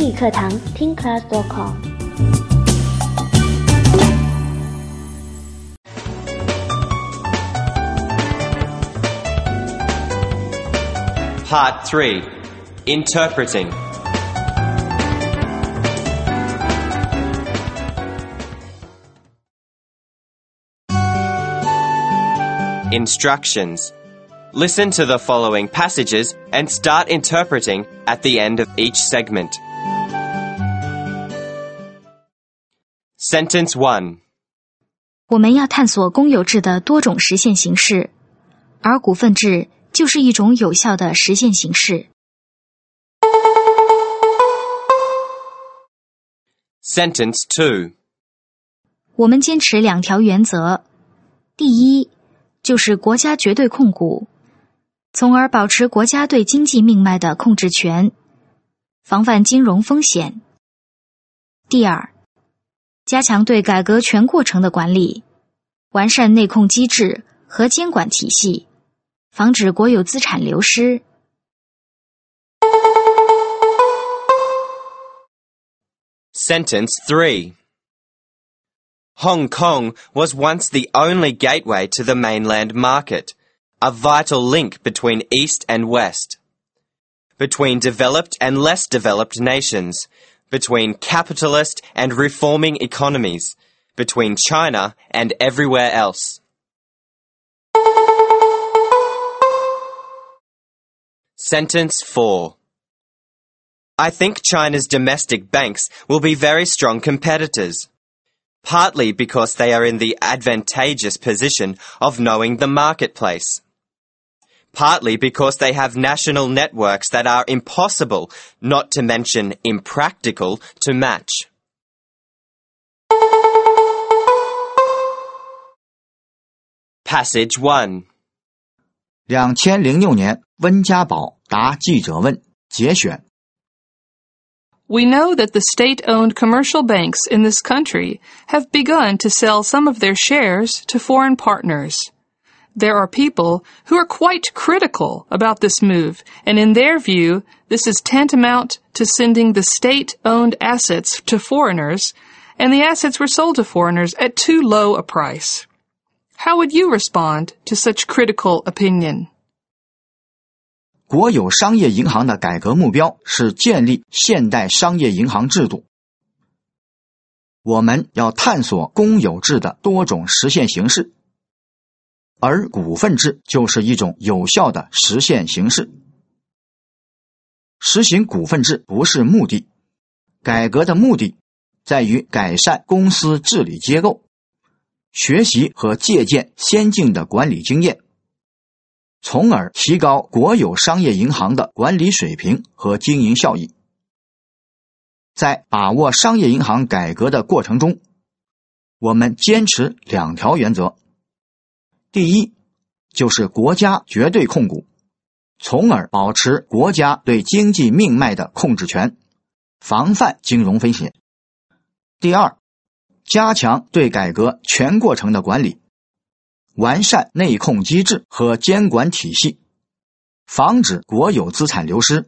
英语课堂听 class.com。 Part 3. Interpreting. Instructions. Listen to the following passages and start interpreting at the end of each segment. Sentence 1. 我们要探索公有制的多种实现形式，而股份制就是一种有效的实现形式。 Sentence 2. 我们坚持2条原则，第一，就是国家绝对控股，从而保持国家对经济命脉的控制权，防范金融风险。第二，加强对改革全过程的管理，完善内控机制和监管体系，防止国有资产流失。 Sentence 3. Hong Kong was once the only gateway to the mainland market, a vital link between East and West, between developed and less developed nations, between capitalist and reforming economies, between China and everywhere else. Sentence 4. I think China's domestic banks will be very strong competitors, partly because they are in the advantageous position of knowing the marketplace, partly because they have national networks that are impossible, not to mention impractical, to match. Passage 1. 2006年温家宝答记者问节选。 We know that the state-owned commercial banks in this country have begun to sell some of their shares to foreign partners. There are people who are quite critical about this move, and in their view, this is tantamount to sending the state-owned assets to foreigners, and the assets were sold to foreigners at too low a price. How would you respond to such critical opinion? 国有商业银行的改革目标是建立现代商业银行制度。我们要探索公有制的多种实现形式，而股份制就是一种有效的实现形式。实行股份制不是目的，改革的目的在于改善公司治理结构，学习和借鉴先进的管理经验，从而提高国有商业银行的管理水平和经营效益。在把握商业银行改革的过程中，我们坚持2条原则。第一，就是国家绝对控股，从而保持国家对经济命脉的控制权，防范金融风险。第二，加强对改革全过程的管理，完善内控机制和监管体系，防止国有资产流失。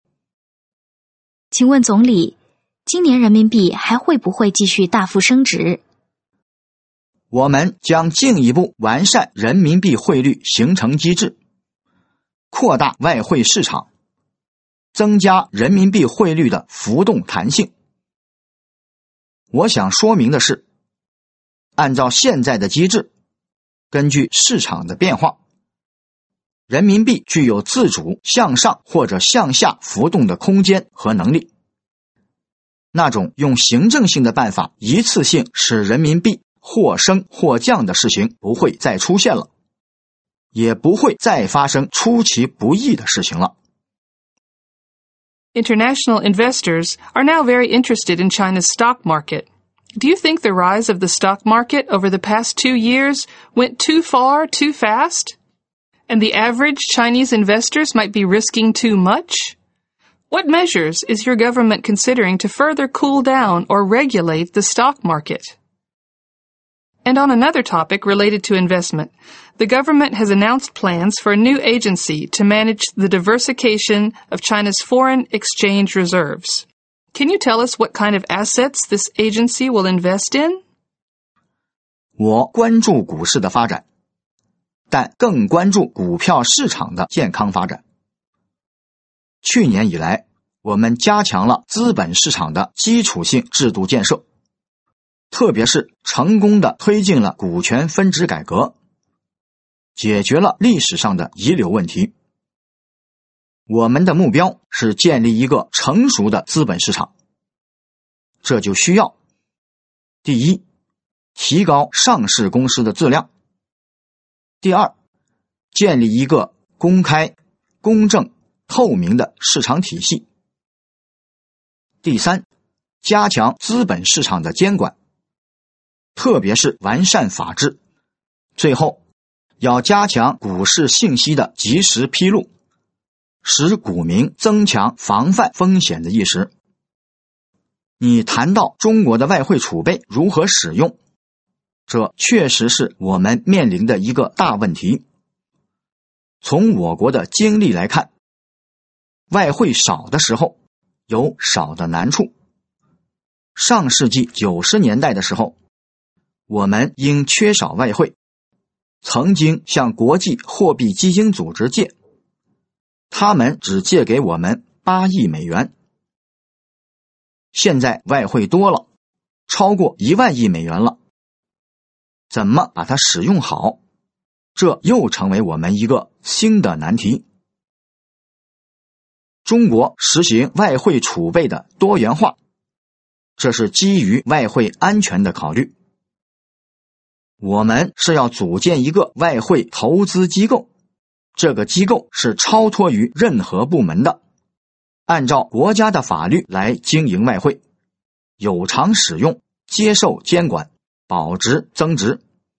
请问总理，今年人民币还会不会继续大幅升值？ 我们将进一步完善人民币汇率形成机制，扩大外汇市场，增加人民币汇率的浮动弹性。我想说明的是，按照现在的机制，根据市场的变化，人民币具有自主向上或者向下浮动的空间和能力。那种用行政性的办法一次性使人民币或升或降的事情不会再出现了，也不会再发生出其不意的事情了。 International investors are now very interested in China's stock market. Do you think the rise of the stock market over the past 2 years went too far, too fast? And the average Chinese investors might be risking too much? What measures is your government considering to further cool down or regulate the stock market? And on another topic related to investment, the government has announced plans for a new agency to manage the diversification of China's foreign exchange reserves. Can you tell us what kind of assets this agency will invest in? 我关注股市的发展，但更关注股票市场的健康发展。去年以来，我们加强了资本市场的基础性制度建设，特别是成功地推进了股权分支改革，解决了历史上的遗留问题。我们的目标是建立一个成熟的资本市场，这就需要：第一，提高上市公司的质量；第二，建立一个公开、公正、透明的市场体系；第三，加强资本市场的监管，特别是完善法治；最后，要加强股市信息的及时披露，使股民增强防范风险的意识。你谈到中国的外汇储备如何使用，这确实是我们面临的一个大问题。从我国的经历来看，外汇少的时候有少的难处。上世纪90年代的时候，我们因缺少外汇，曾经向国际货币基金组织借，他们只借给我们8亿美元。现在外汇多了，超过1万亿美元了，怎么把它使用好，这又成为我们一个新的难题。中国实行外汇储备的多元化，这是基于外汇安全的考虑。我们是要组建一个外汇投资机构，这个机构是超脱于任何部门的，按照国家的法律来经营外汇，有偿使用，接受监管，保值增值。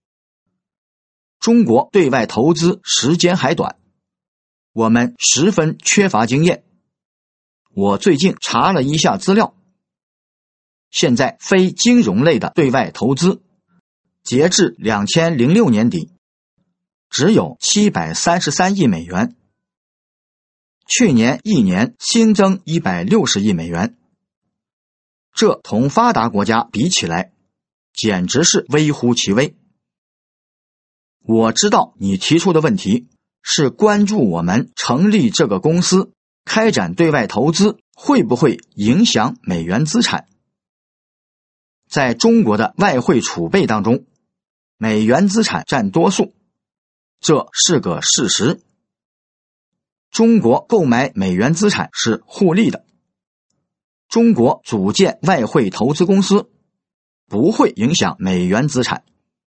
中国对外投资时间还短，我们十分缺乏经验。我最近查了一下资料，现在非金融类的对外投资，截至2006年底，只有733亿美元，去年一年新增160亿美元，这同发达国家比起来，简直是微乎其微。我知道你提出的问题是关注我们成立这个公司，开展对外投资会不会影响美元资产。在中国的外汇储备当中，美元资产占多数，这是个事实。中国购买美元资产是互利的，中国组建外汇投资公司不会影响美元资产。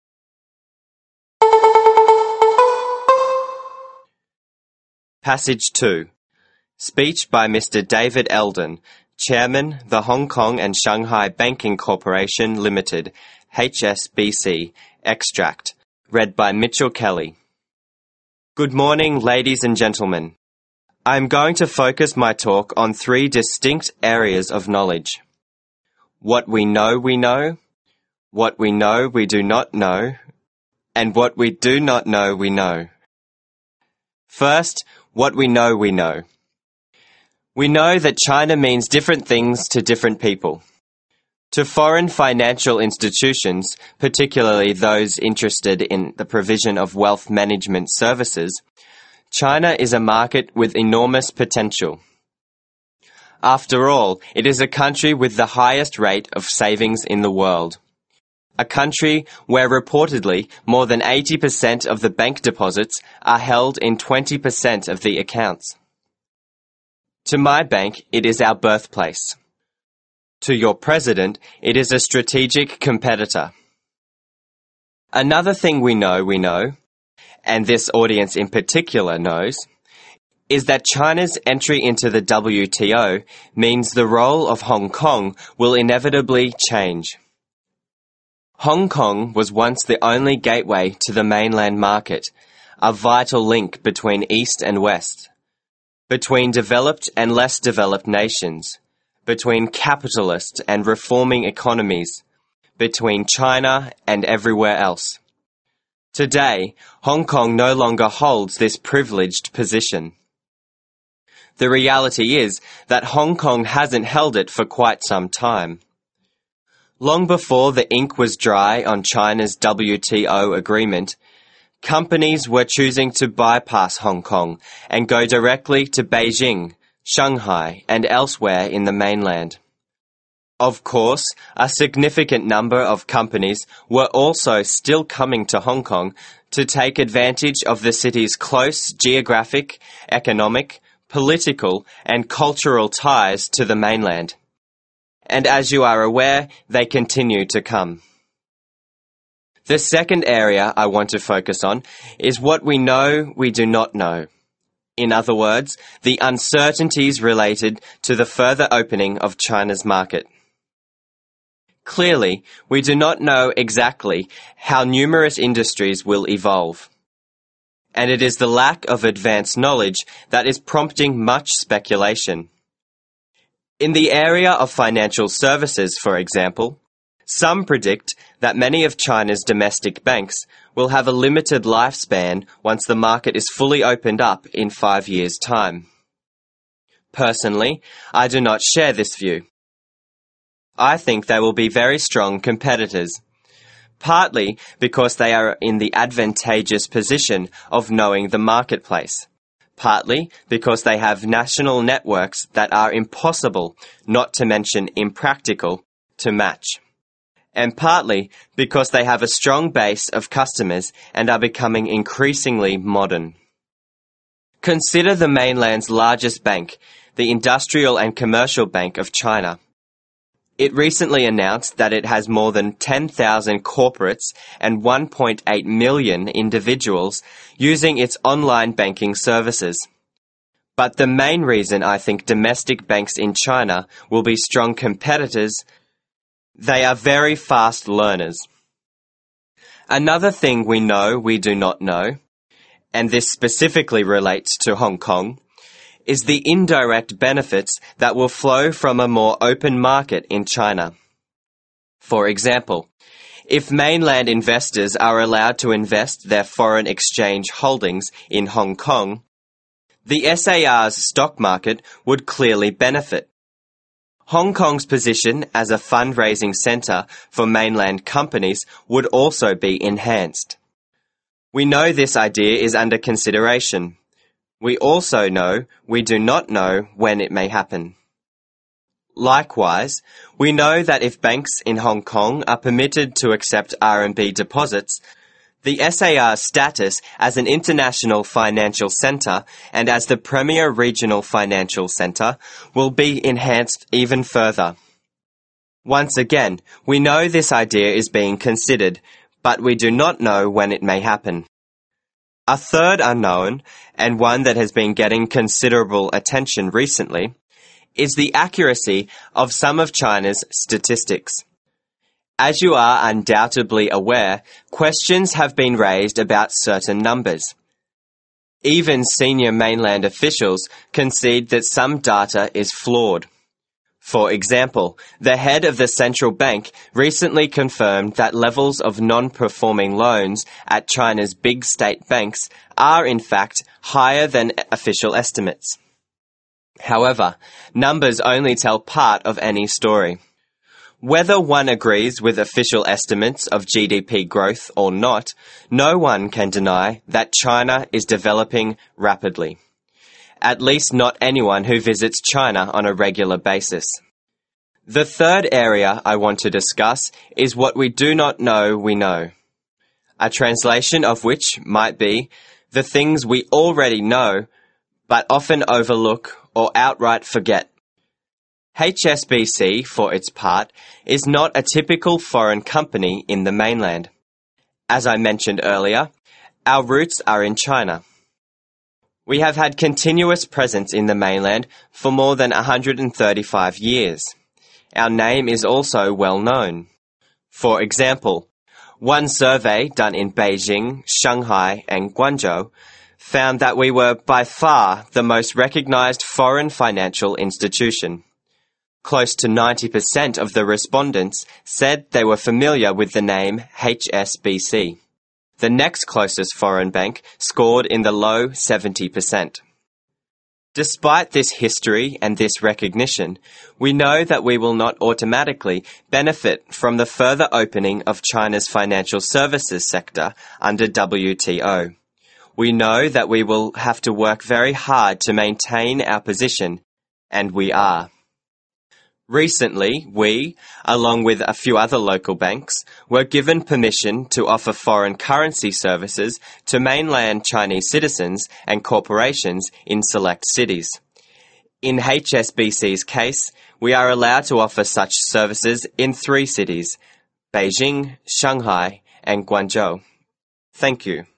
Passage 2. Speech by Mr. David Eldon, Chairman, the Hong Kong and Shanghai Banking Corporation Limited, HSBC, Extract, read by Mitchell Kelly. Good morning, ladies and gentlemen. I am going to focus my talk on 3 distinct areas of knowledge. What we know, what we know we do not know, and what we do not know we know. First, what we know we know. We know that China means different things to different people. To foreign financial institutions, particularly those interested in the provision of wealth management services, China is a market with enormous potential. After all, it is a country with the highest rate of savings in the world. A country where reportedly more than 80% of the bank deposits are held in 20% of the accounts. To my bank, it is our birthplace. To your president, it is a strategic competitor. Another thing we know, and this audience in particular knows, is that China's entry into the WTO means the role of Hong Kong will inevitably change. Hong Kong was once the only gateway to the mainland market, a vital link between East and West, between developed and less developed nations, between capitalist and reforming economies, between China and everywhere else. Today, Hong Kong no longer holds this privileged position. The reality is that Hong Kong hasn't held it for quite some time. Long before the ink was dry on China's WTO agreement, companies were choosing to bypass Hong Kong and go directly to Beijing, Shanghai, and elsewhere in the mainland. Of course, a significant number of companies were also still coming to Hong Kong to take advantage of the city's close geographic, economic, political, and cultural ties to the mainland. And as you are aware, they continue to come. The second area I want to focus on is what we know we do not know. In other words, the uncertainties related to the further opening of China's market. Clearly, we do not know exactly how numerous industries will evolve. And it is the lack of advanced knowledge that is prompting much speculation. In the area of financial services, for example, some predict that many of China's domestic banks will have a limited lifespan once the market is fully opened up in 5 years' time. Personally, I do not share this view. I think they will be very strong competitors, partly because they are in the advantageous position of knowing the marketplace, partly because they have national networks that are impossible, not to mention impractical, to match, and partly because they have a strong base of customers and are becoming increasingly modern. Consider the mainland's largest bank, the Industrial and Commercial Bank of China. It recently announced that it has more than 10,000 corporates and 1.8 million individuals using its online banking services. But the main reason I think domestic banks in China will be strong competitors, they are very fast learners. Another thing we know we do not know, and this specifically relates to Hong Kong, is the indirect benefits that will flow from a more open market in China. For example, if mainland investors are allowed to invest their foreign exchange holdings in Hong Kong, the SAR's stock market would clearly benefit. Hong Kong's position as a fundraising centre for mainland companies would also be enhanced. We know this idea is under consideration. We also know we do not know when it may happen. Likewise, we know that if banks in Hong Kong are permitted to accept RMB deposits, the SAR's status as an international financial centre and as the premier regional financial centre will be enhanced even further. Once again, we know this idea is being considered, but we do not know when it may happen. A third unknown, and one that has been getting considerable attention recently, is the accuracy of some of China's statistics. As you are undoubtedly aware, questions have been raised about certain numbers. Even senior mainland officials concede that some data is flawed. For example, the head of the central bank recently confirmed that levels of non-performing loans at China's big state banks are in fact higher than official estimates. However, numbers only tell part of any story. Whether one agrees with official estimates of GDP growth or not, no one can deny that China is developing rapidly. At least not anyone who visits China on a regular basis. The third area I want to discuss is what we do not know we know. A translation of which might be the things we already know, but often overlook or outright forget. HSBC, for its part, is not a typical foreign company in the mainland. As I mentioned earlier, our roots are in China. We have had continuous presence in the mainland for more than 135 years. Our name is also well known. For example, one survey done in Beijing, Shanghai, and Guangzhou found that we were by far the most recognized foreign financial institution. Close to 90% of the respondents said they were familiar with the name HSBC. The next closest foreign bank scored in the low 70%. Despite this history and this recognition, we know that we will not automatically benefit from the further opening of China's financial services sector under WTO. We know that we will have to work very hard to maintain our position, and we are. Recently, we, along with a few other local banks, were given permission to offer foreign currency services to mainland Chinese citizens and corporations in select cities. In HSBC's case, we are allowed to offer such services in 3 cities: Beijing, Shanghai, and Guangzhou. Thank you.